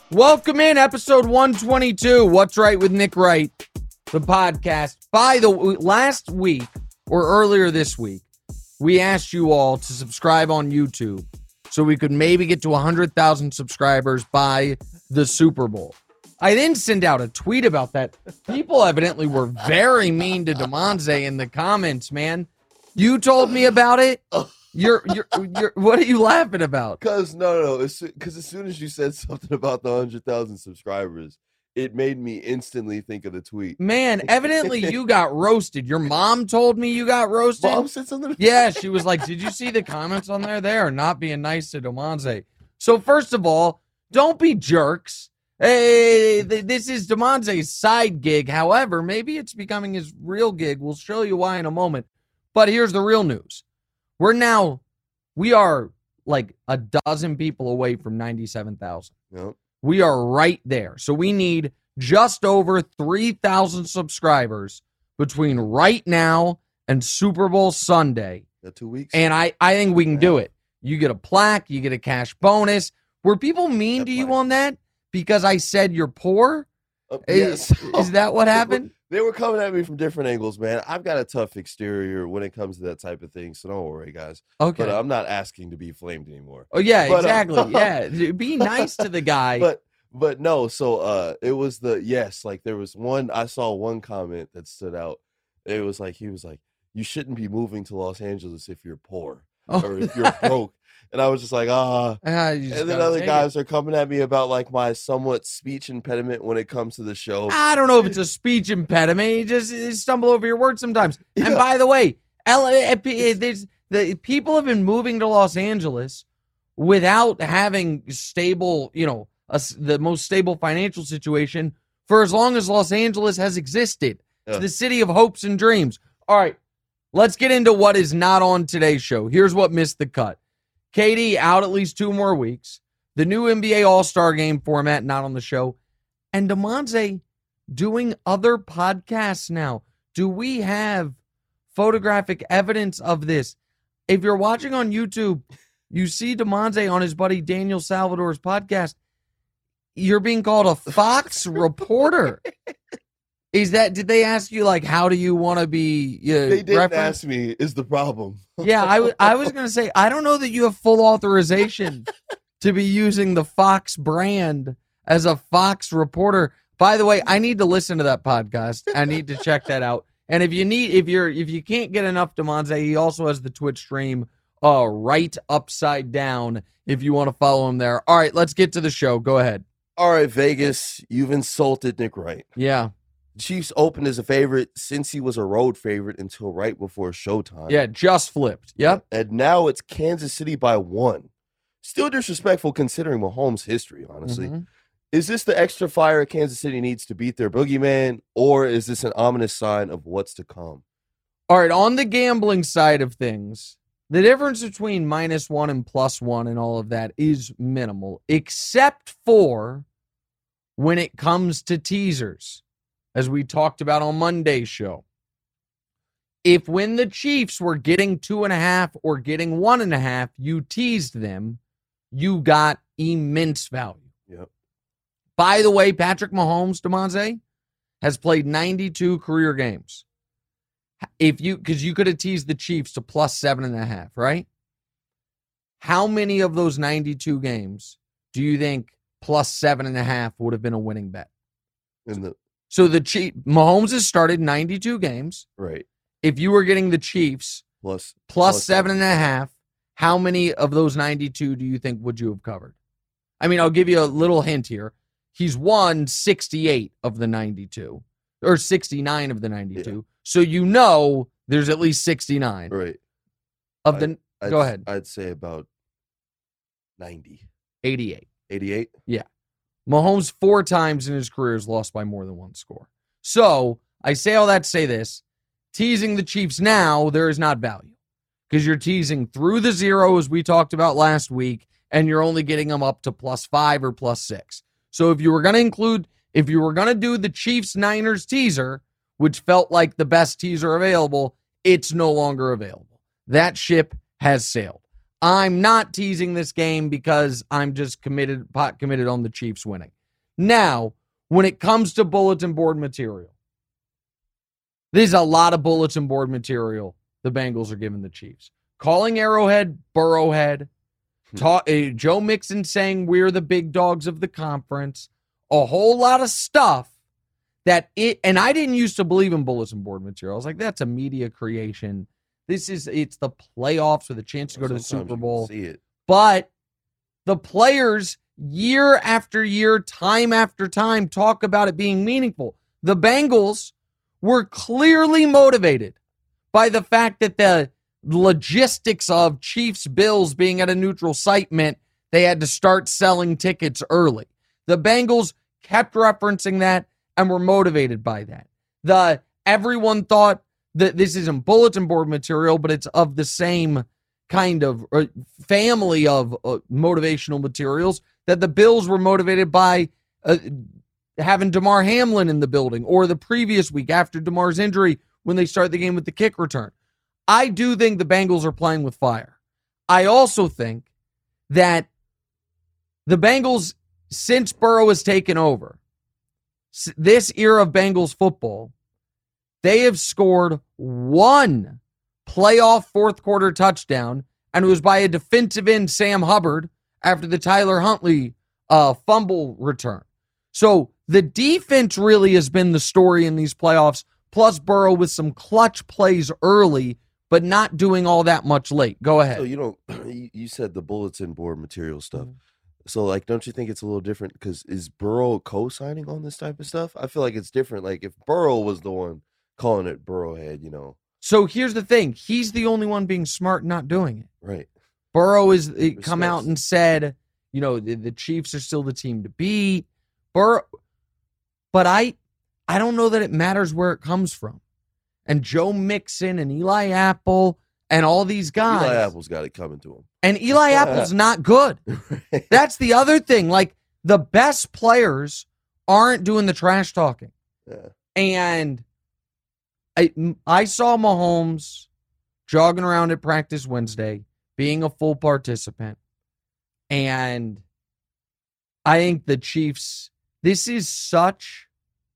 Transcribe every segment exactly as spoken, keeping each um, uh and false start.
Welcome in episode one twenty-two. What's Right with Nick Wright, the podcast. By the way, last week or earlier this week, we asked you all to subscribe on YouTube so we could maybe get to one hundred thousand subscribers by the Super Bowl. I then sent out a tweet about that. People evidently were very mean to DeMonze in the comments, man. You told me about it. You're, you're, you're, what are you laughing about? Because, no, no, because as soon as you said something about the one hundred thousand subscribers, it made me instantly think of the tweet. Man, evidently you got roasted. Your mom told me you got roasted. Mom said something? Yeah, she was like, did you see the comments on there? They are not being nice to DeMonze. So first of all, don't be jerks. Hey, this is DeMonze's side gig. However, maybe it's becoming his real gig. We'll show you why in a moment. But here's the real news. We're now, we are like a dozen people away from ninety-seven thousand. Yep. We are right there. So we need just over three thousand subscribers between right now and Super Bowl Sunday. Got two weeks. And I, I think we can do it. You get a plaque. You get a cash bonus. Were people mean That to you plaque. on that because I said you're poor? Uh, Is, yes. is that what happened? They were coming at me from different angles, man. I've got a tough exterior when it comes to that type of thing, so don't worry, guys. Okay. But uh, I'm not asking to be flamed anymore. Oh, yeah, but, uh, exactly. yeah. Be nice to the guy. But but no, so uh, it was the, yes, like there was one, I saw one comment that stood out. It was like, he was like, you shouldn't be moving to Los Angeles if you're poor Oh. or if you're broke. And I was just like, ah. Ah, you just And then gotta other take guys it. are coming at me about like my somewhat speech impediment when it comes to the show. I don't know if it's a speech impediment. You just you stumble over your words sometimes. And Yeah. by the way, L- eh, eh, there's, the people have been moving to Los Angeles without having stable, you know, a s the most stable financial situation for as long as Los Angeles has existed. It's Yeah. the city of hopes and dreams. All right, let's get into what is not on today's show. Here's what missed the cut. K D out at least two more weeks. The new N B A All-Star Game format not on the show. And DeMonze doing other podcasts now. Do we have photographic evidence of this? If you're watching on YouTube, you see DeMonze on his buddy Daniel Salvador's podcast. You're being called a Fox reporter. Is that, did they ask you, like, how do you want to be uh, They didn't referenced? ask me, is the problem. Yeah, I, w- I was going to say, I don't know that you have full authorization to be using the Fox brand as a Fox reporter. By the way, I need to listen to that podcast. I need to check that out. And if you need, if you're, if you can't get enough DeMonze, he also has the Twitch stream, uh, right upside down. If you want to follow him there. All right, let's get to the show. Go ahead. All right, Vegas, you've insulted Nick Wright. Yeah, Chiefs opened as a favorite since he was a road favorite until right before showtime. yeah, just flipped. Yep. And now it's Kansas City by one. Still disrespectful considering Mahomes' history, honestly. Mhm. Is this the extra fire Kansas City needs to beat their boogeyman, or is this an ominous sign of what's to come? All right, on the gambling side of things, the difference between minus one and plus one and all of that is minimal, except for when it comes to teasers, as we talked about on Monday's show. If when the Chiefs were getting two and a half or getting one and a half, you teased them, you got immense value. Yep. By the way, Patrick Mahomes, DeMonze, has played ninety-two career games. If you, because you could have teased the Chiefs to plus seven and a half, right? How many of those ninety-two games do you think plus seven and a half would have been a winning bet? In the So the Chief Mahomes has started ninety-two games. right. If you were getting the Chiefs Plus plus plus seven seven. and a half, how many of those ninety-two do you think would you have covered? I mean, I'll give you a little hint here. He's won sixty-eight of the ninety-two, or sixty-nine of the ninety-two. Yeah. So you know there's at least sixty-nine Right. of the I'd, Go ahead. I'd say about ninety. eighty-eight. eighty-eight? Mahomes four times in his career has lost by more than one score. So I say all that to say this. Teasing the Chiefs now, there is not value. Because you're teasing through the zero, as we talked about last week, and you're only getting them up to plus five or plus six. So if you were going to include, if you were going to do the Chiefs-Niners teaser, which felt like the best teaser available, it's no longer available. That ship has sailed. I'm not teasing this game because I'm just committed pot committed on the Chiefs winning. Now, when it comes to bulletin board material, there's a lot of bulletin board material the Bengals are giving the Chiefs. Calling Arrowhead Burrowhead. Ta- uh, Joe Mixon saying we're the big dogs of the conference. A whole lot of stuff that it, and I didn't used to believe in bulletin board material. I was like, that's a media creation. This is, it's the playoffs with a chance to go to the Super Bowl. See it. But the players, year after year, time after time, talk about it being meaningful. The Bengals were clearly motivated by the fact that the logistics of Chiefs Bills being at a neutral site meant they had to start selling tickets early. The Bengals kept referencing that and were motivated by that. The everyone thought that this isn't bulletin board material, but it's of the same kind of uh, family of uh, motivational materials, that the Bills were motivated by uh, having Damar Hamlin in the building, or the previous week after Damar's injury when they start the game with the kick return. I do think the Bengals are playing with fire. I also think that the Bengals, since Burrow has taken over, this era of Bengals football, they have scored one playoff fourth quarter touchdown, and it was by a defensive end, Sam Hubbard, after the Tyler Huntley uh, fumble return. So the defense really has been the story in these playoffs, plus Burrow with some clutch plays early, but not doing all that much late. Go ahead. So you know, you said the bulletin board material stuff. Mm-hmm. So, like, don't you think it's a little different? Because is Burrow co-signing on this type of stuff? I feel like it's different. Like, if Burrow was the one calling it Burrowhead, you know. So here's the thing. He's the only one being smart and not doing it. Right. Burrow is come out and said, you know, the, the Chiefs are still the team to beat. Burrow, but I, I don't know that it matters where it comes from. And Joe Mixon and Eli Apple and all these guys. Eli Apple's got it coming to him. And Eli Apple's not good. That's the other thing. Like, the best players aren't doing the trash talking. Yeah. And I, I saw Mahomes jogging around at practice Wednesday, being a full participant. And I think the Chiefs, this is such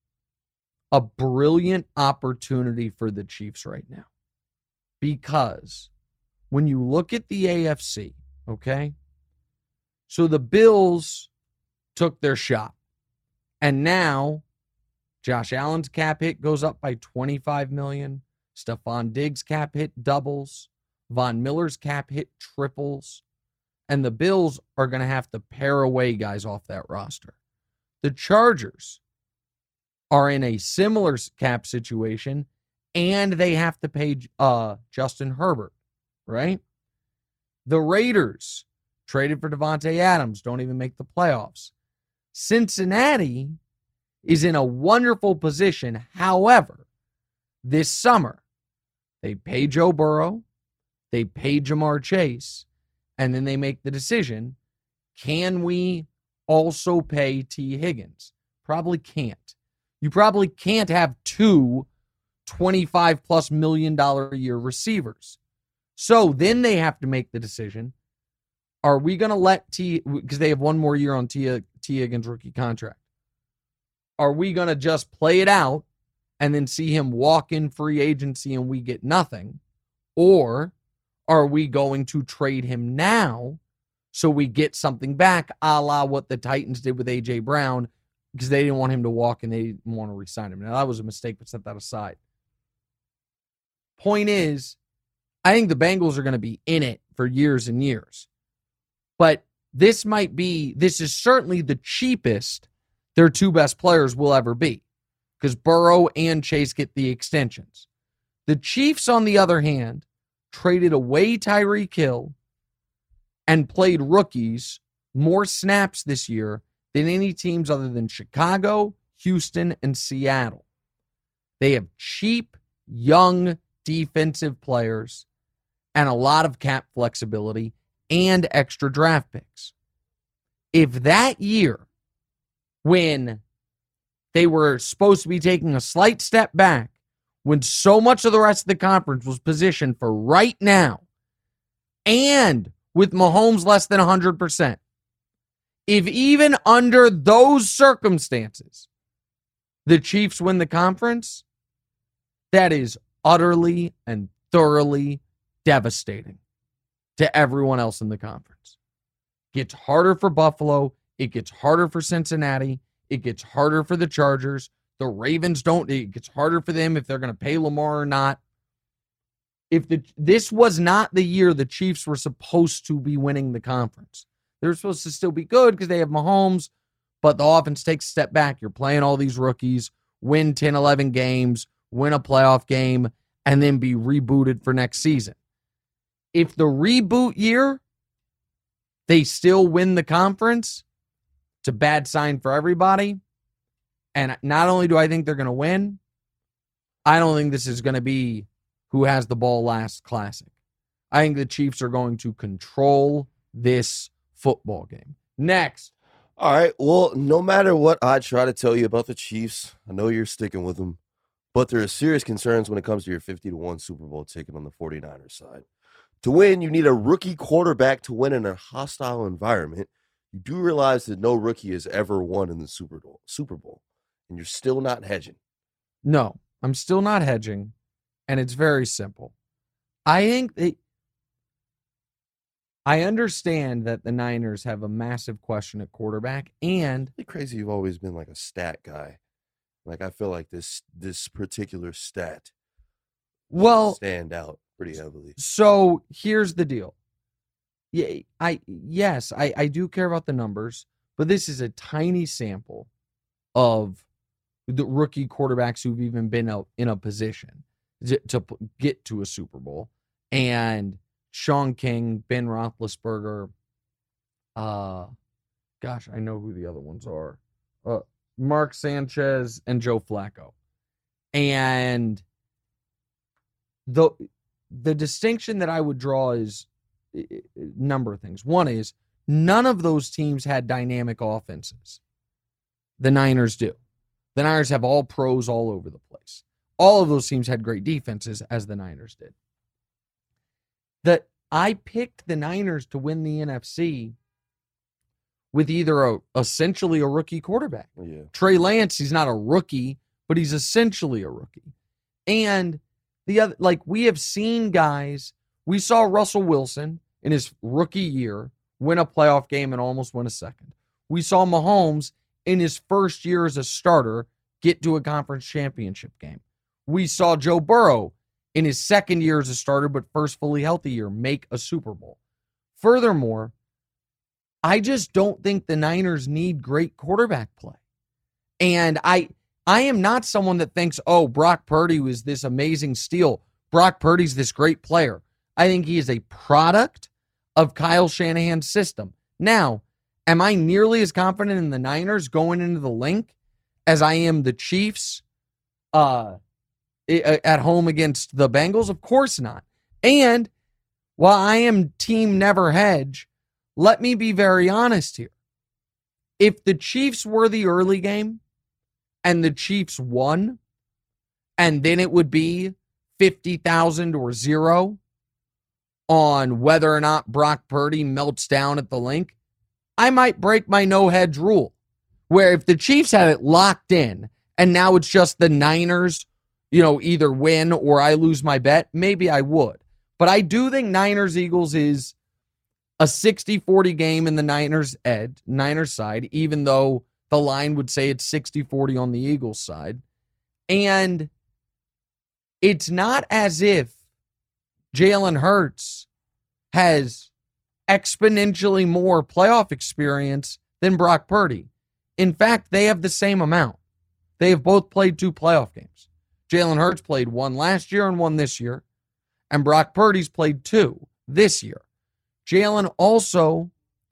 a brilliant opportunity for the Chiefs right now. Because when you look at the A F C, okay, so the Bills took their shot. And now Josh Allen's cap hit goes up by twenty-five million dollars. Stephon Diggs' cap hit doubles. Von Miller's cap hit triples. And the Bills are going to have to pare away guys off that roster. The Chargers are in a similar cap situation, and they have to pay uh, Justin Herbert, right? The Raiders traded for Devontae Adams, don't even make the playoffs. Cincinnati is in a wonderful position. However, this summer, they pay Joe Burrow, they pay Jamar Chase, and then they make the decision, can we also pay T. Higgins? Probably can't. You probably can't have two twenty-five plus million dollar a year receivers. So then they have to make the decision, are we going to let T, because they have one more year on T. T. Higgins' rookie contract. Are we going to just play it out and then see him walk in free agency and we get nothing? Or are we going to trade him now so we get something back, a la what the Titans did with A J. Brown, because they didn't want him to walk and they didn't want to re-sign him. Now, that was a mistake, but set that aside. Point is, I think the Bengals are going to be in it for years and years. But this might be, this is certainly the cheapest their two best players will ever be, because Burrow and Chase get the extensions. The Chiefs, on the other hand, traded away Tyreek Hill and played rookies more snaps this year than any teams other than Chicago, Houston, and Seattle. They have cheap, young defensive players and a lot of cap flexibility and extra draft picks. If that year, when they were supposed to be taking a slight step back, when so much of the rest of the conference was positioned for right now, and with Mahomes less than one hundred percent, If even under those circumstances, the Chiefs win the conference, that is utterly and thoroughly devastating to everyone else in the conference. It gets harder for Buffalo. It gets harder for Cincinnati. It gets harder for the Chargers. The Ravens don't. It gets harder for them if they're going to pay Lamar or not. If the this was not the year the Chiefs were supposed to be winning the conference. They're supposed to still be good because they have Mahomes, but the offense takes a step back. You're playing all these rookies, win ten, eleven games, win a playoff game, and then be rebooted for next season. If the reboot year, they still win the conference, it's a bad sign for everybody. And not only do I think they're going to win, I don't think this is going to be who has the ball last classic. I think the Chiefs are going to control this football game. Next. All right. Well, no matter what I try to tell you about the Chiefs, I know you're sticking with them, but there are serious concerns when it comes to your fifty to one Super Bowl ticket on the 49ers side. To win, you need a rookie quarterback to win in a hostile environment. You do realize that no rookie has ever won in the Super Bowl, Super Bowl, and you're still not hedging. No, I'm still not hedging, and it's very simple. I think they, I understand that the Niners have a massive question at quarterback, and it's crazy you've always been like a stat guy. Like, I feel like this this particular stat well stand out pretty heavily. So here's the deal. Yeah, I yes, I, I do care about the numbers, but this is a tiny sample of the rookie quarterbacks who've even been out in a position to, to get to a Super Bowl. And Sean King, Ben Roethlisberger, uh, gosh, I know who the other ones are. Uh, Mark Sanchez and Joe Flacco. And the the distinction that I would draw is a number of things. One is none of those teams had dynamic offenses. The Niners do. The Niners have all pros all over the place. All of those teams had great defenses, as the Niners did. That I picked the Niners to win the N F C with either a essentially a rookie quarterback. Yeah. Trey Lance, he's not a rookie, but he's essentially a rookie. And the other, like we have seen guys, we saw Russell Wilson in his rookie year win a playoff game and almost win a second. We saw Mahomes in his first year as a starter get to a conference championship game. We saw Joe Burrow in his second year as a starter, but first fully healthy year, make a Super Bowl. Furthermore, I just don't think the Niners need great quarterback play. And I I am not someone that thinks, oh, Brock Purdy was this amazing steal. Brock Purdy's this great player. I think he is a product of Kyle Shanahan's system. Now, am I nearly as confident in the Niners going into the Link as I am the Chiefs uh, at home against the Bengals? Of course not. And while I am team never hedge, let me be very honest here. If the Chiefs were the early game and the Chiefs won, and then it would be fifty thousand or zero on whether or not Brock Purdy melts down at the Link, I might break my no hedge rule. Where if the Chiefs had it locked in and now it's just the Niners, you know, either win or I lose my bet, maybe I would. But I do think Niners-Eagles is a sixty forty game in the Niners ed, Niners side, even though the line would say it's sixty forty on the Eagles side. And it's not as if Jalen Hurts has exponentially more playoff experience than Brock Purdy. In fact, they have the same amount. They have both played two playoff games. Jalen Hurts played one last year and one this year, and Brock Purdy's played two this year. Jalen also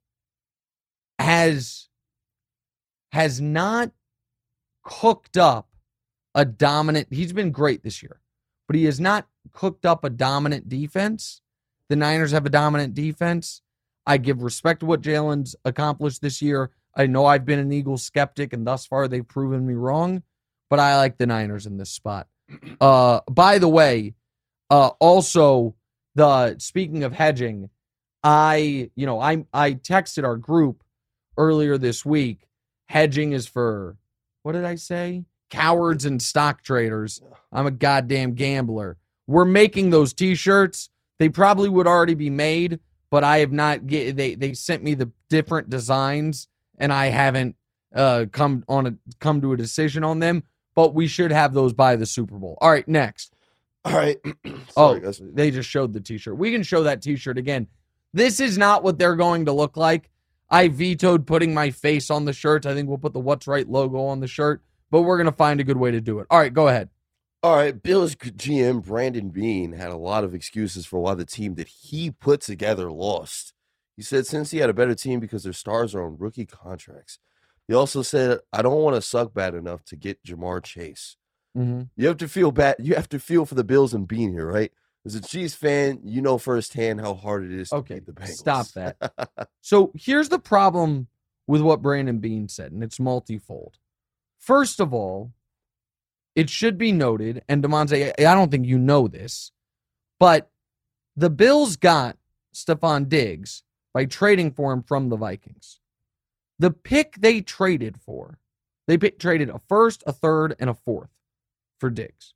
has, has not cooked up a dominant, he's been great this year, but he has not cooked up a dominant defense. The Niners have a dominant defense. I give respect to what Jalen's accomplished this year. I know I've been an Eagles skeptic, and thus far they've proven me wrong, but I like the Niners in this spot. Uh, by the way, uh, also, the speaking of hedging, I, you know, I I texted our group earlier this week, hedging is for, what did I say? Cowards and stock traders. I'm a goddamn gambler. We're making those t-shirts. They probably would already be made, but I have not get they they sent me the different designs and I haven't uh come on a come to a decision on them, but we should have those by the Super Bowl. All right, next. All right. oh, Sorry, guys. They just showed the t-shirt. We can show that t-shirt again. This is not what they're going to look like. I vetoed putting my face on the shirt. I think we'll put the What's Right logo on the shirt, but we're going to find a good way to do it. All right, go ahead. All right, Bills G M Brandon Beane had a lot of excuses for why the team that he put together lost. He said since he had a better team because their stars are on rookie contracts. He also said, I don't want to suck bad enough to get Jamar Chase. Mm-hmm. You have to feel bad. You have to feel for the Bills and Beane here, right? As a Chiefs fan, you know firsthand how hard it is to okay, beat the Bengals. Stop that. So here's the problem with what Brandon Beane said, and it's multifold. First of all, it should be noted, and Demonte, I don't think you know this, but the Bills got Stephon Diggs by trading for him from the Vikings. The pick they traded for, they pick, traded a first, a third, and a fourth for Diggs.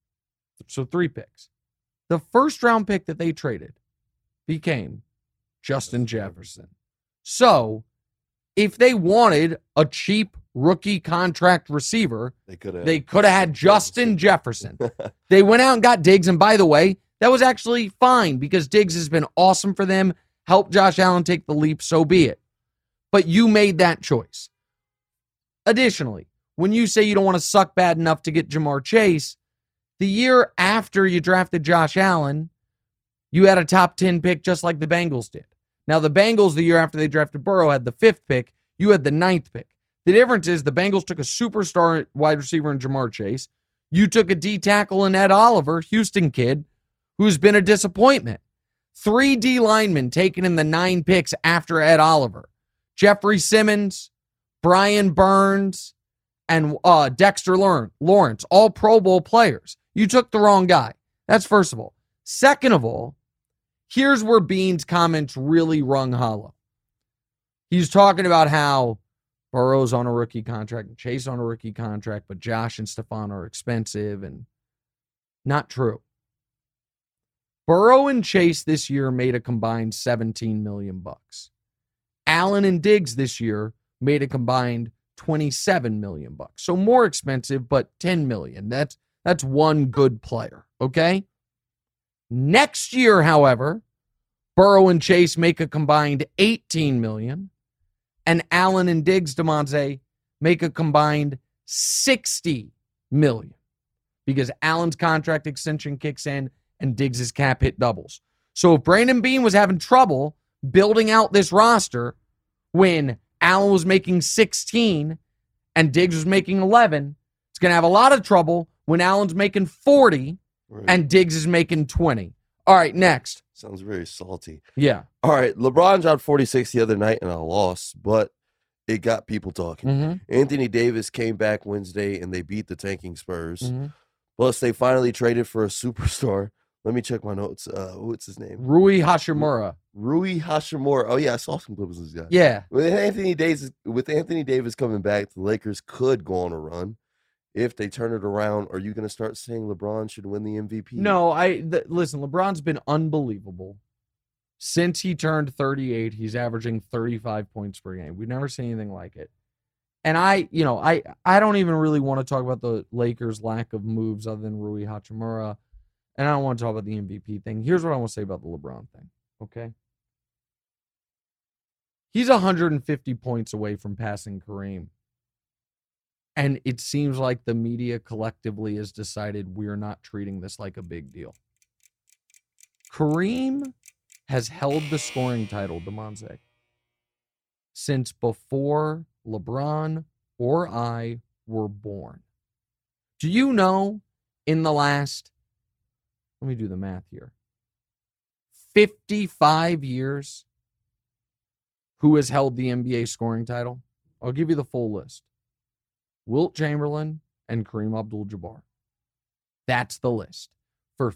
So three picks. The first round pick that they traded became Justin Jefferson. So if they wanted a cheap rookie contract receiver, They could have they could have had Justin Jefferson. They went out and got Diggs, and by the way, that was actually fine because Diggs has been awesome for them. Help Josh Allen take the leap, so be it. But you made that choice. Additionally, when you say you don't want to suck bad enough to get Jamar Chase, the year after you drafted Josh Allen, you had a top ten pick just like the Bengals did. Now, the Bengals, the year after they drafted Burrow, had the fifth pick. You had the ninth pick. The difference is the Bengals took a superstar wide receiver in Jamar Chase. You took a D tackle in Ed Oliver, Houston kid, who's been a disappointment. Three D linemen taken in the nine picks after Ed Oliver. Jeffrey Simmons, Brian Burns, and uh, Dexter Lawrence, all Pro Bowl players. You took the wrong guy. That's first of all. Second of all, here's where Beane's comments really rung hollow. He's talking about how Burrow's on a rookie contract and Chase on a rookie contract, but Josh and Stephon are expensive, and not true. Burrow and Chase this year made a combined seventeen million bucks. Allen and Diggs this year made a combined twenty-seven million bucks. So more expensive, but ten million. That's that's one good player, okay? Next year, however, Burrow and Chase make a combined eighteen million, and Allen and Diggs, DeMonte, make a combined sixty million because Allen's contract extension kicks in and Diggs' cap hit doubles. So if Brandon Beane was having trouble building out this roster when Allen was making sixteen and Diggs was making eleven, it's going to have a lot of trouble when Allen's making forty Right. and Diggs is making twenty. All right, next. Sounds very salty. Yeah. All right, LeBron dropped forty-six the other night in a loss, but it got people talking. Mm-hmm. Anthony Davis came back Wednesday, and they beat the tanking Spurs. Mm-hmm. Plus, they finally traded for a superstar. Let me check my notes. Uh, what's his name? Rui Hashimura. Rui Hashimura. Oh, yeah, I saw some clips of this guy. Yeah. With Anthony Davis, with Anthony Davis coming back, the Lakers could go on a run. If they turn it around, are you going to start saying LeBron should win the M V P? No, I th- listen, LeBron's been unbelievable. Since he turned thirty-eight, he's averaging thirty-five points per game. We've never seen anything like it. And I, you know, I, I don't even really want to talk about the Lakers' lack of moves other than Rui Hachimura. And I don't want to talk about the M V P thing. Here's what I want to say about the LeBron thing, okay? He's one hundred fifty points away from passing Kareem. And it seems like the media collectively has decided we're not treating this like a big deal. Kareem has held the scoring title, DeMonte, since before LeBron or I were born. Do you know in the last, let me do the math here, fifty-five years, who has held the N B A scoring title? I'll give you the full list. Wilt Chamberlain and Kareem Abdul-Jabbar. That's the list. For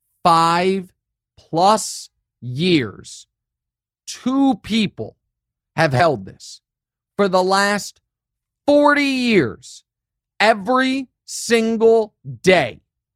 fifty-five plus years, two people have held this. For the last forty years, every single day,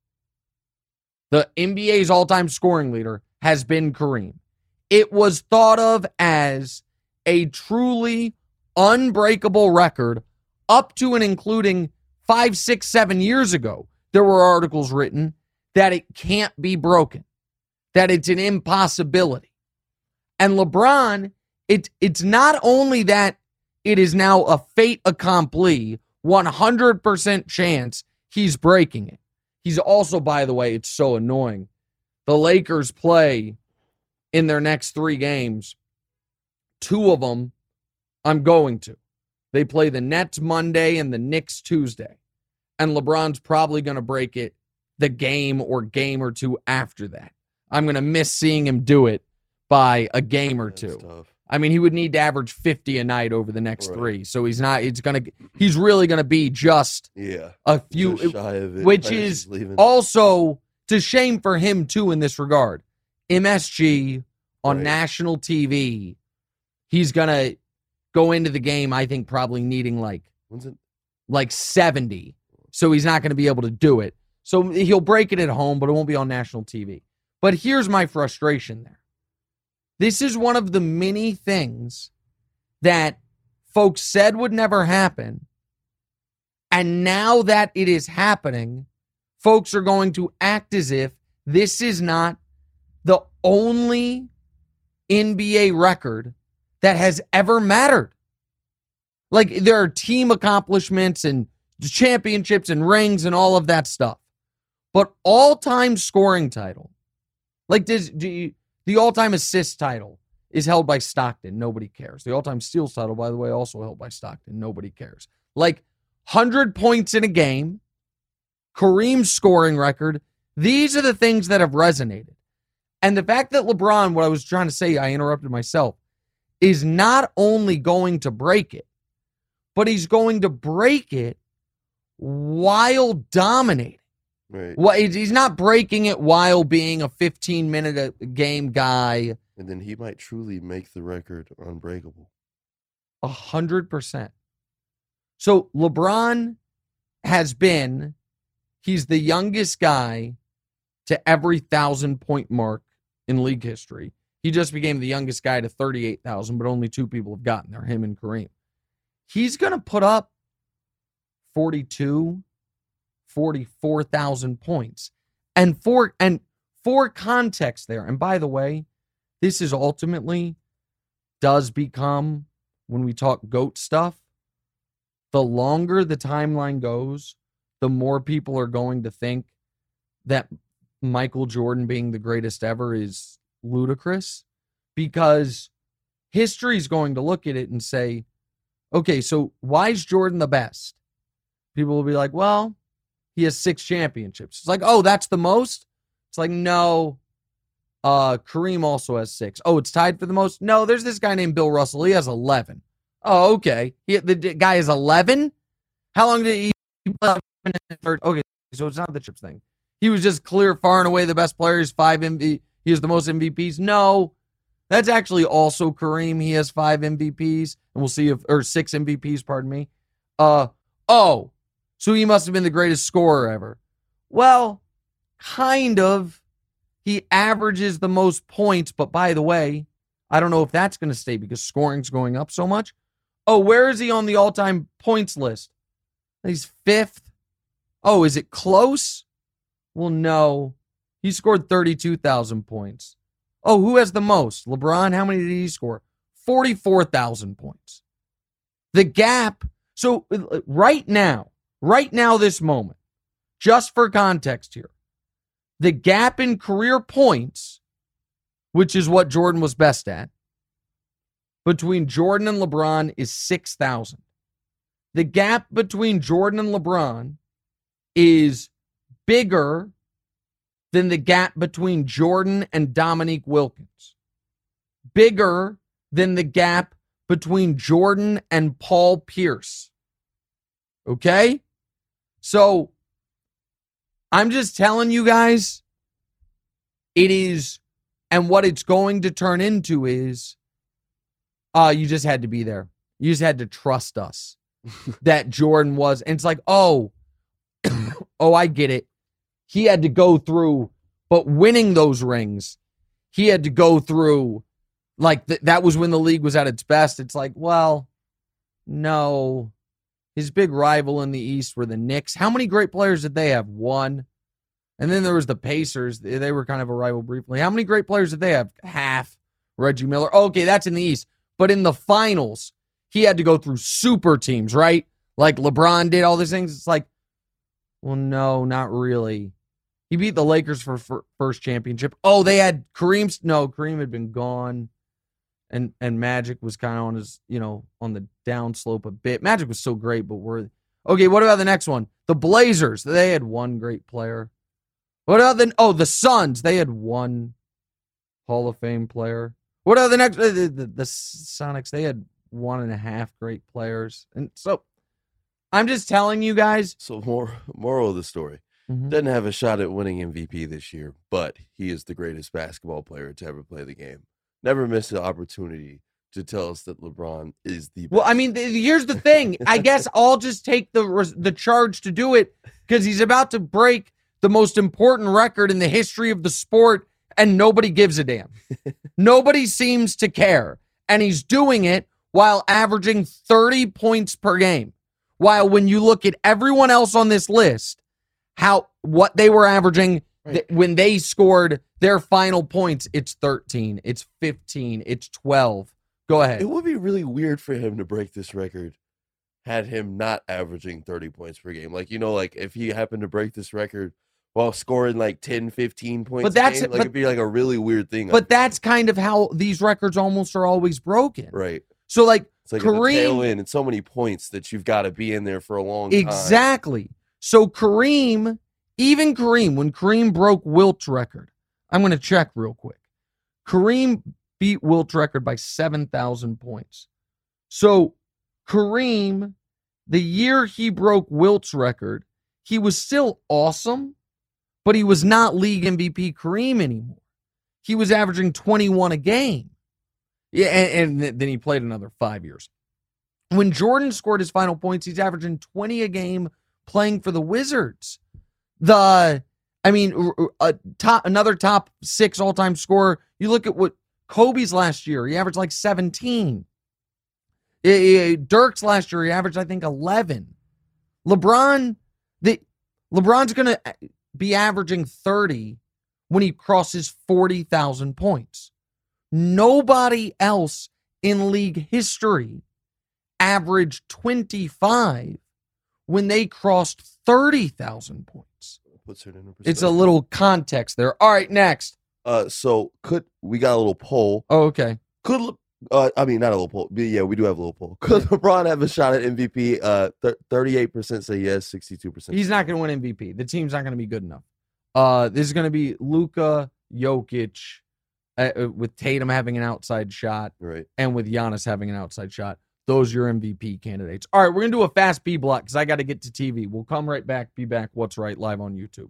the N B A's all-time scoring leader has been Kareem. It was thought of as a truly unbreakable record up to and including five, six, seven years ago. There were articles written that it can't be broken, that it's an impossibility. And LeBron, it, it's not only that it is now a fait accompli, one hundred percent chance he's breaking it. He's also, by the way, it's so annoying. The Lakers play in their next three games. Two of them I'm going to. They play the Nets Monday and the Knicks Tuesday. And LeBron's probably going to break it the game or game or two after that. I'm going to miss seeing him do it by a game or two. Tough. I mean, he would need to average fifty a night over the next Right. three. So he's not, it's going to, he's really going to be just Yeah. a few, Just shy of it. which Titus is leaving. also, it's a shame for him too in this regard. M S G on Right. national T V, he's going to go into the game, I think, probably needing like, When's it? like seventy. So he's not going to be able to do it. So he'll break it at home, but it won't be on national T V. But here's my frustration there. This is one of the many things that folks said would never happen. And now that it is happening, folks are going to act as if this is not the only N B A record that has ever mattered. Like, there are team accomplishments and championships and rings and all of that stuff. But all-time scoring title, like does do you, the all-time assist title is held by Stockton. Nobody cares. The all-time steals title, by the way, also held by Stockton. Nobody cares. Like one hundred points in a game, Kareem's scoring record, these are the things that have resonated. And the fact that LeBron, what I was trying to say, I interrupted myself, is not only going to break it, but he's going to break it while dominating. Right. Well, he's not breaking it while being a fifteen-minute a game guy. And then he might truly make the record unbreakable. A hundred percent. So LeBron has been, he's the youngest guy to every thousand-point mark in league history. He just became the youngest guy to thirty-eight thousand, but only two people have gotten there, him and Kareem. He's going to put up forty-two, forty-four thousand points. And for and for context there, and by the way, this is ultimately does become, when we talk GOAT stuff, the longer the timeline goes, the more people are going to think that Michael Jordan being the greatest ever is ludicrous, because history is going to look at it and say, okay, so why is Jordan the best? People will be like, well, he has six championships. It's like, oh, that's the most? It's like, no, uh, Kareem also has six. Oh, it's tied for the most? No, there's this guy named Bill Russell. He has eleven. Oh, okay. He, the, the guy is eleven? How long did he play? Okay, so it's not the chips thing. He was just clear, far and away the best player. He's five M V P. He has the most M V Ps. No, that's actually also Kareem. He has five M V Ps, and we'll see if, or six M V Ps, pardon me. Uh, oh, so he must have been the greatest scorer ever. Well, kind of. He averages the most points, but by the way, I don't know if that's going to stay because scoring's going up so much. Oh, where is he on the all-time points list? He's fifth. Oh, is it close? Well, no. He scored thirty-two thousand points. Oh, who has the most? LeBron, how many did he score? forty-four thousand points. The gap, so right now, right now, this moment, just for context here, the gap in career points, which is what Jordan was best at, between Jordan and LeBron is six thousand. The gap between Jordan and LeBron is bigger than the gap between Jordan and Dominique Wilkins. Bigger than the gap between Jordan and Paul Pierce. Okay? So, I'm just telling you guys, it is, and what it's going to turn into is uh, you just had to be there. You just had to trust us that Jordan was. And it's like, oh, oh, I get it. He had to go through, but winning those rings, he had to go through, like, th- that was when the league was at its best. It's like, well, no. His big rival in the East were the Knicks. How many great players did they have? One. And then there was the Pacers. They were kind of a rival briefly. How many great players did they have? Half. Reggie Miller. Okay, that's in the East. But in the finals, he had to go through super teams, right? Like LeBron did all these things. It's like, well, no, not really. He beat the Lakers for, for first championship. Oh, they had Kareem. No, Kareem had been gone. And and Magic was kind of on his, you know, on the downslope a bit. Magic was so great, but we're... Okay, what about the next one? The Blazers. They had one great player. What about the... Oh, the Suns. They had one Hall of Fame player. What are the next... The, the, the Sonics, they had one and a half great players. And so, I'm just telling you guys... So, more moral of the story. Mm-hmm. Doesn't have a shot at winning M V P this year, but he is the greatest basketball player to ever play the game. Never missed an opportunity to tell us that LeBron is the best. Well, I mean, th- here's the thing. I guess I'll just take the res- the charge to do it because he's about to break the most important record in the history of the sport, and nobody gives a damn. Nobody seems to care, and he's doing it while averaging thirty points per game. While when you look at everyone else on this list, how what they were averaging right. th- when they scored their final points, it's thirteen, it's fifteen, it's twelve. Go ahead. It would be really weird for him to break this record had him not averaging thirty points per game. Like, you know, like if he happened to break this record while scoring like ten, fifteen points but that's, a game, like but, it'd be like a really weird thing. But that's kind of how these records almost are always broken. Right. So like, it's like Kareem, at the tail end, and so many points that you've got to be in there for a long time. Exactly. So Kareem, even Kareem, when Kareem broke Wilt's record, I'm going to check real quick. Kareem beat Wilt's record by seven thousand points. So Kareem, the year he broke Wilt's record, he was still awesome, but he was not league M V P Kareem anymore. He was averaging twenty-one a game. Yeah, and, and then he played another five years. When Jordan scored his final points, he's averaging twenty a game playing for the Wizards. The, I mean, a top, another top six all-time scorer. You look at what Kobe's last year, he averaged like seventeen. Dirk's last year, he averaged, I think, eleven. LeBron, the LeBron's going to be averaging thirty when he crosses forty thousand points. Nobody else in league history averaged twenty-five when they crossed thirty thousand points. Puts it in a it's a little context there. All right, next. Uh, so could we got a little poll? Oh, okay. Could uh, I mean not a little poll? But yeah, we do have a little poll. Could LeBron have a shot at M V P? Uh, thirty-eight percent say yes, sixty-two percent. He's not going to win M V P. The team's not going to be good enough. Uh, this is going to be Luka, Jokic, uh, with Tatum having an outside shot, right, and with Giannis having an outside shot. Those are your M V P candidates. All right, we're going to do a fast B block because I got to get to T V. We'll come right back. Be back. What's Right live on YouTube.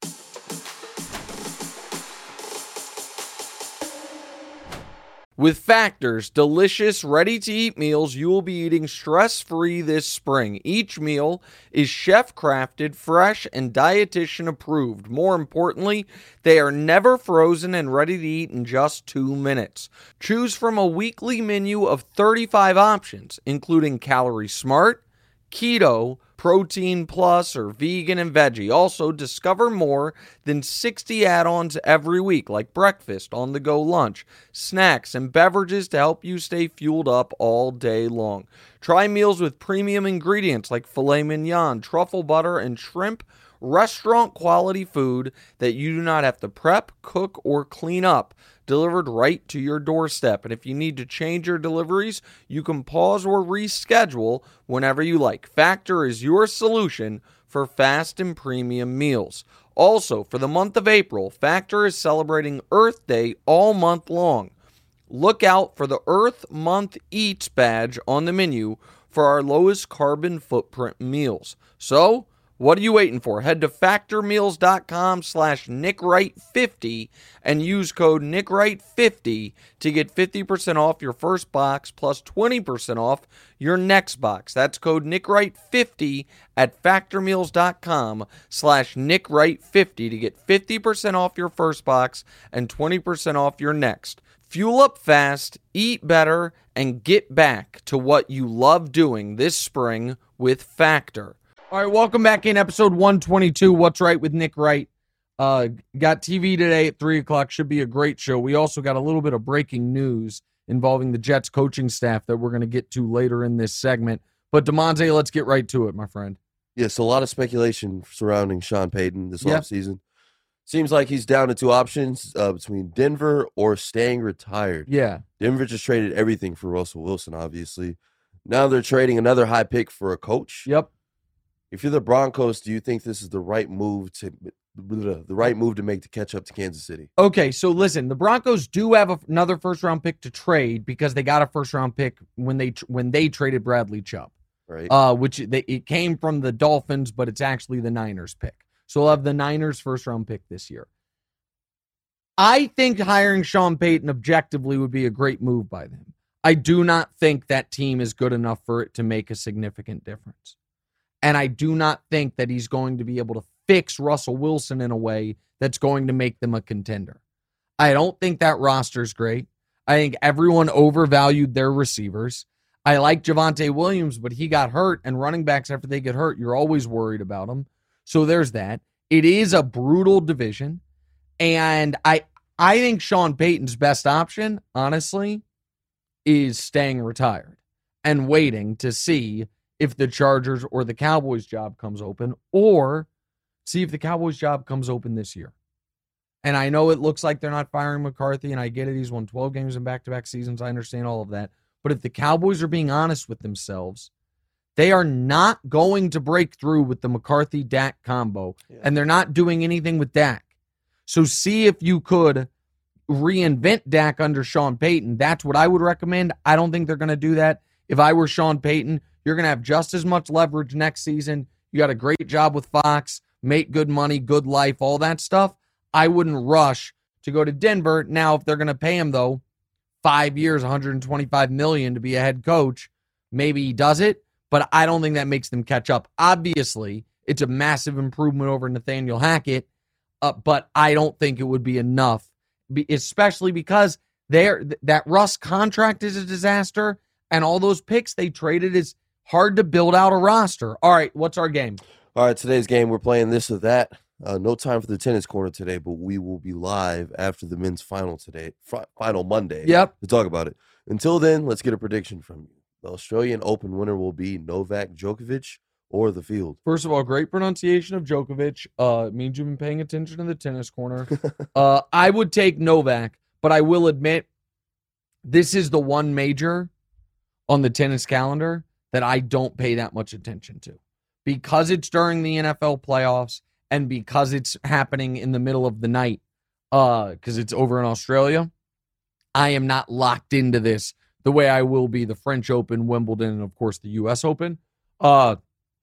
With Factor's delicious, ready-to-eat meals, you will be eating stress-free this spring. Each meal is chef-crafted, fresh, and dietitian-approved. More importantly, they are never frozen and ready to eat in just two minutes. Choose from a weekly menu of thirty-five options, including Calorie Smart, Keto, Protein Plus, or Vegan and Veggie. Also, discover more than sixty add-ons every week, like breakfast, on-the-go lunch, snacks, and beverages to help you stay fueled up all day long. Try meals with premium ingredients like filet mignon, truffle butter, and shrimp. Restaurant-quality food that you do not have to prep, cook, or clean up, delivered right to your doorstep. And if you need to change your deliveries, you can pause or reschedule whenever you like. Factor is your solution for fast and premium meals. Also, for the month of April, Factor is celebrating Earth Day all month long. Look out for the Earth Month Eats badge on the menu for our lowest carbon footprint meals. So, What are you waiting for? Head to factormeals.com slash nickwright50 and use code nickwright fifty to get fifty percent off your first box plus twenty percent off your next box. That's code nickwright fifty at factormeals.com slash nickwright50 to get fifty percent off your first box and twenty percent off your next. Fuel up fast, eat better, and get back to what you love doing this spring with Factor. All right, welcome back in episode one twenty-two, What's Right with Nick Wright. Uh, got T V today at three o'clock. Should be a great show. We also got a little bit of breaking news involving the Jets coaching staff that we're going to get to later in this segment. But DeMonte, let's get right to it, my friend. Yes, a lot of speculation surrounding Sean Payton this Yep. offseason. Seems like he's down to two options uh, between Denver or staying retired. Yeah. Denver just traded everything for Russell Wilson, obviously. Now they're trading another high pick for a coach. Yep. If you're the Broncos, do you think this is the right move to the right move to make to catch up to Kansas City? Okay, so listen, the Broncos do have a, another first round pick to trade because they got a first round pick when they when they traded Bradley Chubb, Right. uh, which they, it came from the Dolphins, but it's actually the Niners pick. So we'll have the Niners first round pick this year. I think hiring Sean Payton objectively would be a great move by them. I do not think that team is good enough for it to make a significant difference. And I do not think that he's going to be able to fix Russell Wilson in a way that's going to make them a contender. I don't think that roster's great. I think everyone overvalued their receivers. I like Javonte Williams, but he got hurt, and running backs, after they get hurt, you're always worried about them. So there's that. It is a brutal division, and I I think Sean Payton's best option, honestly, is staying retired and waiting to see if the Chargers or the Cowboys job comes open, or see if the Cowboys job comes open this year. And I know it looks like they're not firing McCarthy, and I get it. He's won twelve games in back-to-back seasons. I understand all of that. But if the Cowboys are being honest with themselves, they are not going to break through with the McCarthy-Dak combo, Yeah. and they're not doing anything with Dak. So see if you could reinvent Dak under Sean Payton. That's what I would recommend. I don't think they're going to do that. If I were Sean Payton, you're going to have just as much leverage next season. You got a great job with Fox, make good money, good life, all that stuff. I wouldn't rush to go to Denver. Now, if they're going to pay him, though, five years, one hundred twenty-five million dollars to be a head coach, maybe he does it, but I don't think that makes them catch up. Obviously, it's a massive improvement over Nathaniel Hackett, uh, but I don't think it would be enough, be, especially because they're, that Russ contract is a disaster, and all those picks they traded is hard to build out a roster. All right, what's our game? All right, today's game, we're playing this or that. Uh, no time for the tennis corner today, but we will be live after the men's final today, fr- final Monday. Yep. To talk about it. Until then, let's get a prediction from you. The Australian Open winner will be Novak Djokovic or the field. First of all, great pronunciation of Djokovic. Uh, it means you've been paying attention to the tennis corner. uh, I would take Novak, but I will admit this is the one major on the tennis calendar that I don't pay that much attention to because it's during the N F L playoffs and because it's happening in the middle of the night uh, because it's over in Australia. I am not locked into this the way I will be the French Open, Wimbledon, and, of course, the U S Open. Uh,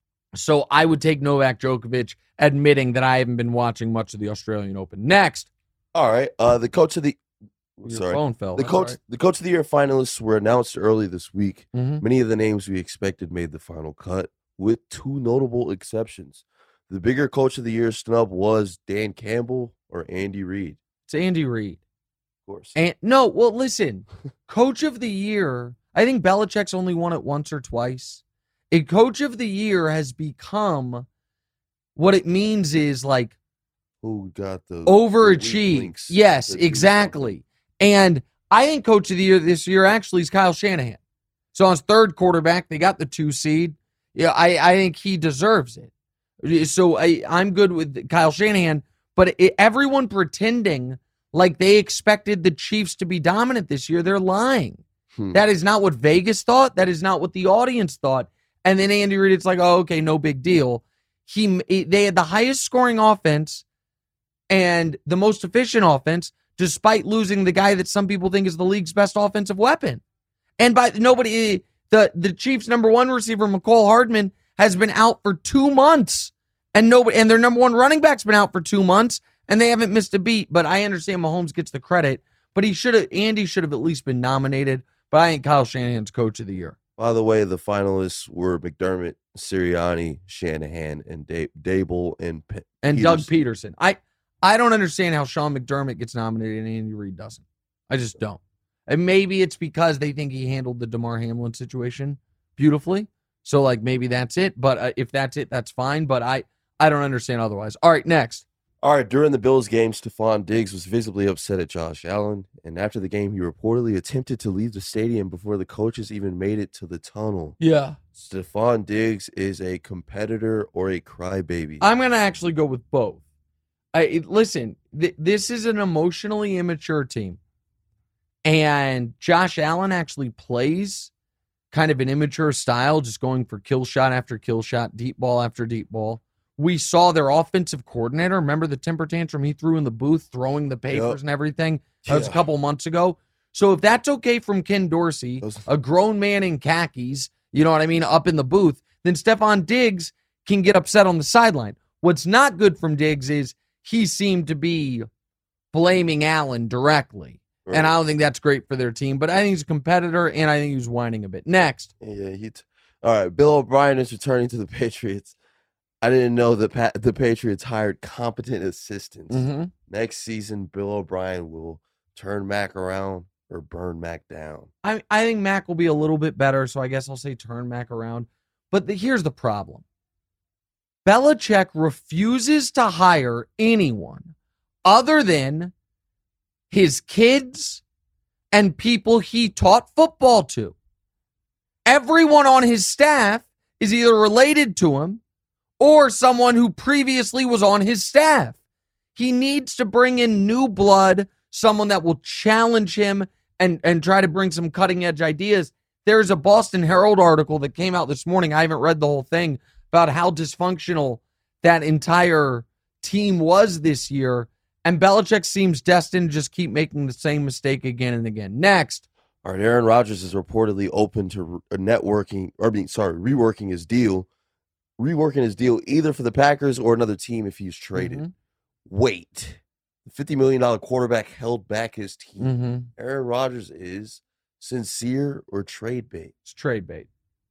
so I would take Novak Djokovic, admitting that I haven't been watching much of the Australian Open. Next. All right. Uh, the coach of the Your sorry, phone fell. the That's coach, all the coach of the year finalists were announced early this week. right. Mhm. Many of the names we expected made the final cut, with two notable exceptions. The bigger coach of the year snub was Dan Campbell or Andy Reid. It's Andy Reid. Of course. And no, well, listen, coach of the year, I think Belichick's only won it once or twice. A coach of the year has become, what it means is like Who got the overachieve. links Yes, that do exactly. And I think coach of the year this year actually is Kyle Shanahan. So on his third quarterback, they got the two seed. Yeah, I, I think he deserves it. So I, I'm good with Kyle Shanahan, but it, everyone pretending like they expected the Chiefs to be dominant this year, they're lying. Hmm. That is not what Vegas thought. That is not what the audience thought. And then Andy Reid, it's like, oh, okay, no big deal. He, they had the highest scoring offense and the most efficient offense, despite losing the guy that some people think is the league's best offensive weapon. And by nobody, the, the Chiefs' number one receiver, McCall Hardman, has been out for two months. And nobody, and their number one running back's been out for two months, and they haven't missed a beat. But I understand Mahomes gets the credit, but he should have, Andy should have at least been nominated. But I think Kyle Shanahan's coach of the year. By the way, the finalists were McDermott, Sirianni, Shanahan, and da- Dable and P- and Peterson. Doug Peterson. I I don't understand how Sean McDermott gets nominated and Andy Reid doesn't. I just don't. And maybe it's because they think he handled the DeMar Hamlin situation beautifully. So, like, maybe that's it. But uh, if that's it, that's fine. But I, I don't understand otherwise. All right, next. All right, during the Bills game, Stephon Diggs was visibly upset at Josh Allen, and after the game, he reportedly attempted to leave the stadium before the coaches even made it to the tunnel. Yeah. Stephon Diggs is a competitor or a crybaby. I'm going to actually go with both. I Listen, th- this is an emotionally immature team, and Josh Allen actually plays kind of an immature style, just going for kill shot after kill shot, deep ball after deep ball. We saw their offensive coordinator. Remember the temper tantrum he threw in the booth, throwing the papers Yep. and everything? That was a Yeah. couple months ago. So if that's okay from Ken Dorsey, Those- a grown man in khakis, you know what I mean, up in the booth, then Stephon Diggs can get upset on the sideline. What's not good from Diggs is he seemed to be blaming Allen directly. Right. And I don't think that's great for their team, but I think he's a competitor, and I think he's whining a bit. Next. Yeah, he. T- All right, Bill O'Brien is returning to the Patriots. I didn't know the pa- the Patriots hired competent assistants. Mm-hmm. Next season, Bill O'Brien will turn Mac around or burn Mac down. I, I think Mac will be a little bit better, so I guess I'll say turn Mac around. But the, here's the problem. Belichick refuses to hire anyone other than his kids and people he taught football to. Everyone on his staff is either related to him or someone who previously was on his staff. He needs to bring in new blood, someone that will challenge him and, and try to bring some cutting-edge ideas. There's a Boston Herald article that came out this morning. I haven't read the whole thing about how dysfunctional that entire team was this year. And Belichick seems destined to just keep making the same mistake again and again. Next. All right, Aaron Rodgers is reportedly open to re- networking, or I mean, sorry, reworking his deal, reworking his deal either for the Packers or another team if he's traded. Mhm. Wait, the fifty million dollars quarterback held back his team. Mm-hmm. Aaron Rodgers is sincere or trade bait? It's trade bait.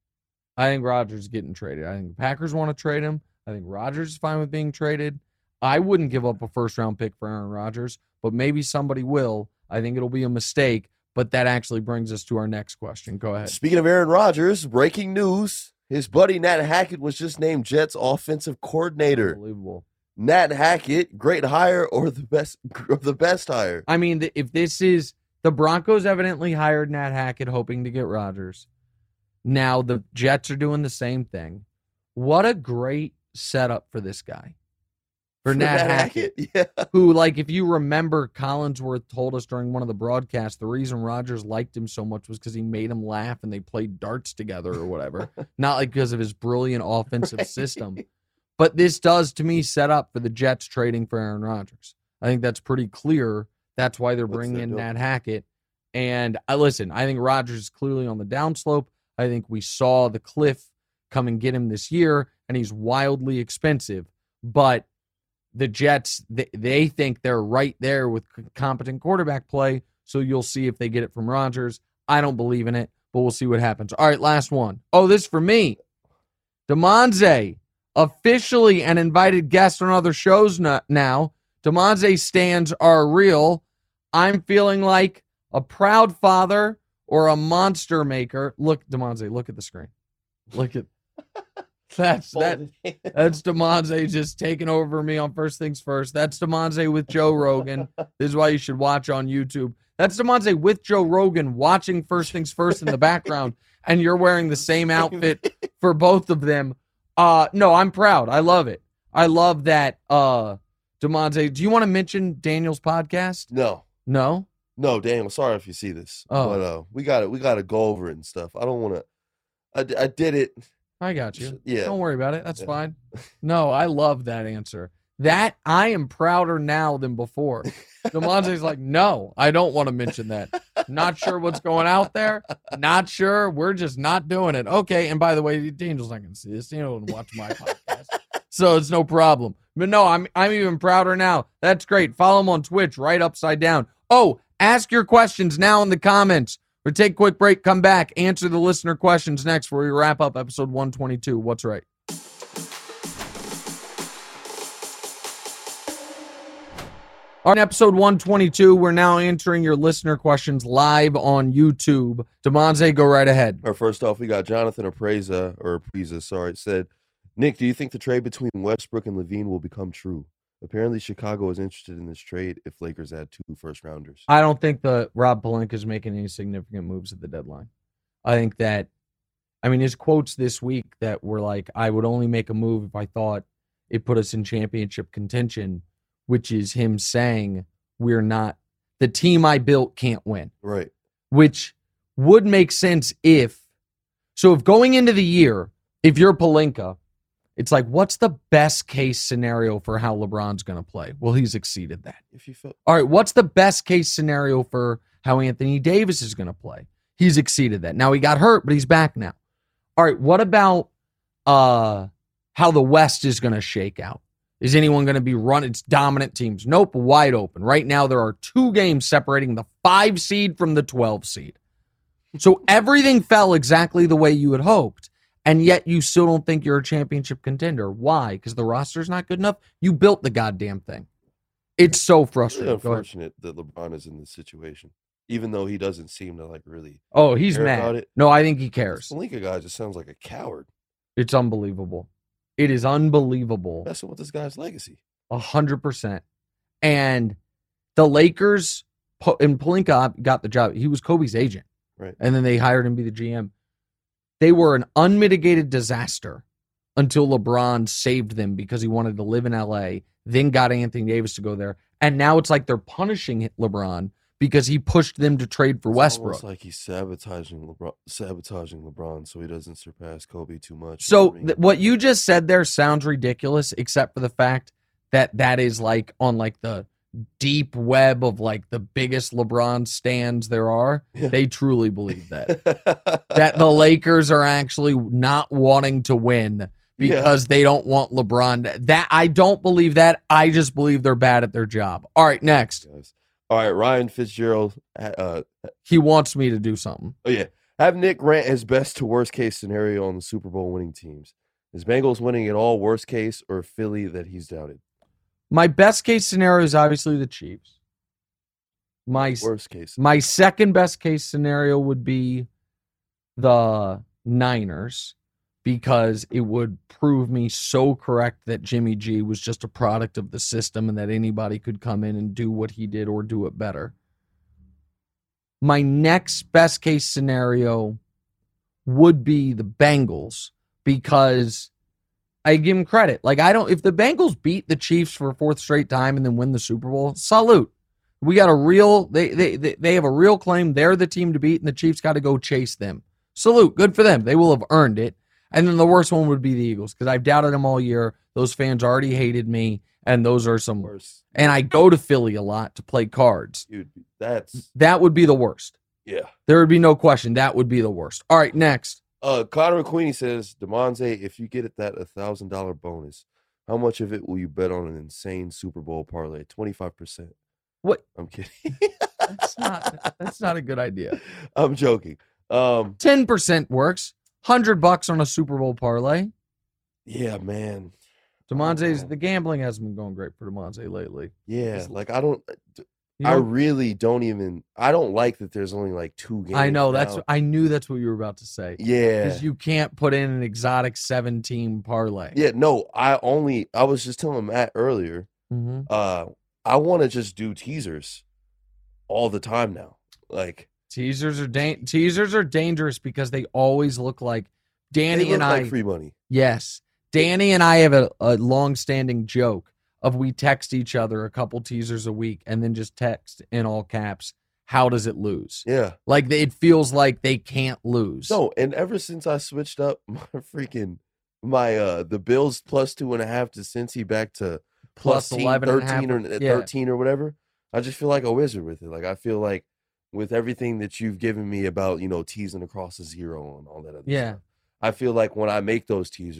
I think Rodgers is getting traded. I think the Packers want to trade him. I think Rodgers is fine with being traded. I wouldn't give up a first-round pick for Aaron Rodgers, but maybe somebody will. I think it'll be a mistake, but that actually brings us to our next question. Go ahead. Speaking of Aaron Rodgers, breaking news. His buddy Nat Hackett was just named Jets offensive coordinator. Unbelievable. Nat Hackett, great hire or the best or the best hire? I mean, the- if this is the Broncos evidently hired Nat Hackett hoping to get Rodgers. Now the Jets are doing the same thing. What a great setup for this guy. For, For Nat, Nat Hackett, Yeah. who, like, if you remember, Collinsworth told us during one of the broadcasts, the reason Rodgers liked him so much was because he made him laugh and they played darts together or whatever. Not like because of his brilliant offensive Right. system. But this does, to me, set up for the Jets trading for Aaron Rodgers. I think that's pretty clear. That's why they're What's bringing that in doing? Nat Hackett. And I listen, I think Rodgers is clearly on the downslope. I think we saw the cliff come and get him this year, and he's wildly expensive. But the Jets, they, they think they're right there with competent quarterback play, so you'll see if they get it from Rodgers. I don't believe in it, but we'll see what happens. All right, last one. Oh, this for me. DeMonze, officially an invited guest on other shows now. DeMonze stands are real. I'm feeling like a proud father or a monster maker. Look, DeMonze, look at the screen. Look at that's that. That's DeMonze just taking over me on First Things First. That's DeMonze with Joe Rogan. This is why you should watch on YouTube. That's DeMonze with Joe Rogan watching First Things First in the background, and you're wearing the same outfit for both of them. Uh, no, I'm proud. I love it. I love that. Uh, DeMonze, do you want to mention Daniel's podcast? No. No? No, Daniel, sorry if you see this. Oh. But uh, we got to we got to go over it and stuff. I don't want to. I, d- I did it. I got you. Yeah. Don't worry about it. That's Yeah. fine. No, I love that answer. That I am prouder now than before. DeMonte's like, no, I don't want to mention that. Not sure what's going out there. Not sure. We're just not doing it. Okay. And by the way, Daniel's not going to see this. Daniel doesn't watch my podcast. So it's no problem. But no, I'm I'm even prouder now. That's great. Follow him on Twitch, right upside down. Oh, ask your questions now in the comments. Or take a quick break, come back, answer the listener questions next before we wrap up episode one twenty-two. What's right? On episode one twenty-two, we're now answering your listener questions live on YouTube. Demonze, go right ahead. Or first off, we got Jonathan Apreza, or Apreza, sorry, said, Nick, do you think the trade between Westbrook and Levine will become true? Apparently, Chicago is interested in this trade if Lakers add two first-rounders. I don't think the Rob Pelinka is making any significant moves at the deadline. I think that, I mean, his quotes this week that were like, I would only make a move if I thought it put us in championship contention, which is him saying we're not, the team I built can't win. Right. Which would make sense if, so if going into the year, if you're Pelinka, it's like, what's the best case scenario for how LeBron's going to play? Well, he's exceeded that. If you felt All right, what's the best case scenario for how Anthony Davis is going to play? He's exceeded that. Now he got hurt, but he's back now. All right, what about uh, how the West is going to shake out? Is anyone going to be run? It's dominant teams. Nope, wide open. Right now, there are two games separating the five seed from the twelve seed. So everything fell exactly the way you had hoped, and yet you still don't think you're a championship contender. Why? Because the roster's not good enough? You built the goddamn thing. It's so it's frustrating. really Go ahead. unfortunate that LeBron is in this situation, even though he doesn't seem to like really Oh, he's care about mad. it. No, I think he This cares. Pelinka guy just sounds like a coward, It's unbelievable. It is unbelievable. messing with this guy's legacy. A hundred percent. And the Lakers, Po- and Pelinka got the job. He was Kobe's agent. Right. And then they hired him to be the G M. They were an unmitigated disaster until LeBron saved them because he wanted to live in L A, then got Anthony Davis to go there. And now it's like they're punishing LeBron because he pushed them to trade for It's Westbrook. almost like he's sabotaging LeBron, sabotaging LeBron, so he doesn't surpass Kobe too much. So you know what I mean? th- what you just said there sounds ridiculous, except for the fact that that is like on like the deep web of like the biggest LeBron stands there are. Yeah. They truly believe that. that the Lakers are actually not wanting to win because they don't want LeBron. That I don't believe that. I just believe they're bad at their job. All right, next. Guys. All right, Ryan Fitzgerald. Uh, He wants me to do something. oh yeah, have Nick rant his best to worst case scenario on the Super Bowl winning teams. Is Bengals winning at all worst case, or Philly that he's doubted? My best case scenario is obviously the Chiefs. My Worst case. My second best case scenario would be the Niners because it would prove me so correct that Jimmy G was just a product of the system and that anybody could come in and do what he did or do it better. My next best case scenario would be the Bengals because I give them credit. Like, I don't, if the Bengals beat the Chiefs for a fourth straight time and then win the Super Bowl, salute. We got a real, they, they, they, they have a real claim. They're the team to beat, and the Chiefs got to go chase them. Salute. Good for them. They will have earned it. And then the worst one would be the Eagles because I've doubted them all year. Those fans already hated me, and those are some Worst. And I go to Philly a lot to play cards. Dude, that's That would be the worst. yeah. There would be no question. That would be the worst. All right, next. Uh, Connor McQueenie says, Demonze, if you get it that a thousand dollar bonus, how much of it will you bet on an insane Super Bowl parlay? Twenty five percent. What? I'm kidding. That's not. That's not a good idea. I'm joking. Um, Ten percent works. Hundred bucks on a Super Bowl parlay. yeah, man. Demonze's Oh. the gambling hasn't been going great for Demonze lately. Yeah, It's- like I don't. You I know, really don't even. I don't like that. There's only like two games. I know that's. now. I knew that's what you were about to say. Yeah. Because you can't put in an exotic seven-team parlay. Yeah. No, I only. I was just telling Matt earlier. Mm-hmm. Uh, I want to just do teasers all the time now. Like Teasers are da- teasers are dangerous because they always look like Danny they look and I. like free money. Yes, Danny and I have a, a long-standing joke of we text each other a couple teasers a week and then just text in all caps, how does it lose? Yeah. Like it feels like they can't lose. No, and ever since I switched up my freaking my uh the Bills plus two and a half to Cincy back to Plus plus eleven and a half, thirteen or yeah. thirteen or whatever, I just feel like a wizard with it. Like I feel like with everything that you've given me about, you know, teasing across a zero and all that other Yeah. stuff. I feel like when I make those teasers,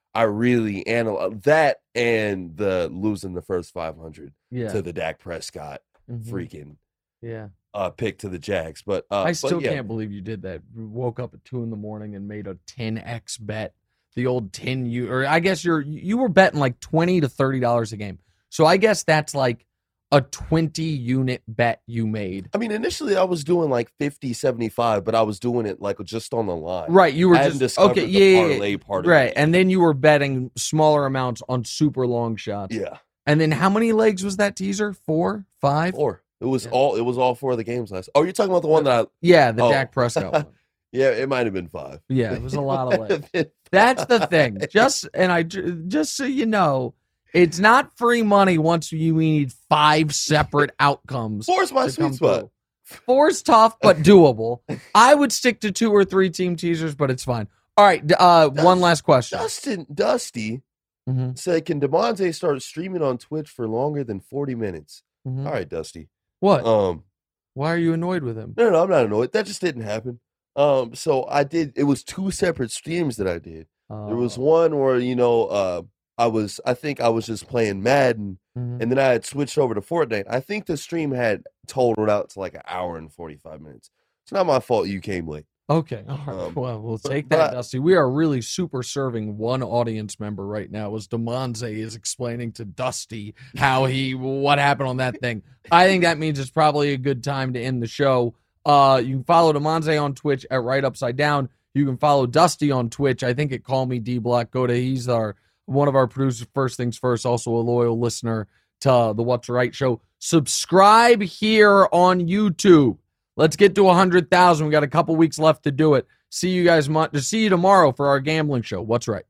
I really analyze that and the losing the first five hundred Yeah. to the Dak Prescott Mhm. freaking Yeah. uh, pick to the Jags. But uh, I still but yeah. can't believe you did that. You woke up at two in the morning and made a ten x bet. The old ten you or I guess you're you were betting like twenty to thirty dollars a game. So I guess that's like a twenty unit bet you made. I mean, initially I was doing like fifty, seventy-five, but I was doing it like just on the line. Right, you were I just discovered okay, the yeah, parlay yeah, part of right, it. and then you were betting smaller amounts on super long shots. Yeah, and then how many legs was that teaser? Four, five, four. It was yeah. all. It was all four of the games last. Oh, you're talking about the one that I. Yeah, the oh. Dak Prescott one. Yeah, it might have been five. Yeah, it was a lot of legs. That's the thing. Just and I just so you know, it's not free money once you need five separate outcomes. Four's my sweet spot. Through. Four's tough but doable. I would stick to two or three team teasers, but it's fine. All right, uh, Dust, one last question. Dustin Dusty mm-hmm. said, "Can DeMonte start streaming on Twitch for longer than forty minutes?" Mm-hmm. All right, Dusty. What? Um, why are you annoyed with him? No, no, I'm not annoyed. That just didn't happen. Um, so I did. It was two separate streams that I did. Oh. There was one where you know, uh, I was. I think I was just playing Madden, mm-hmm. and then I had switched over to Fortnite. I think the stream had totaled out to like an hour and forty-five minutes. It's not my fault you came late. Okay, all right. Um, well, we'll take but, that, but I, Dusty. We are really super serving one audience member right now as DeMonze is explaining to Dusty how he, what happened on that thing. I think that means it's probably a good time to end the show. Uh, you can follow DeMonze on Twitch at Right Upside Down. You can follow Dusty on Twitch. I think at Call Me D Block. Go to, he's our, one of our producers, First Things First, also a loyal listener to the What's Right show. Subscribe here on YouTube. Let's get to one hundred thousand. We got a couple weeks left to do it. See you guys. Mo- see you tomorrow for our gambling show. What's Right?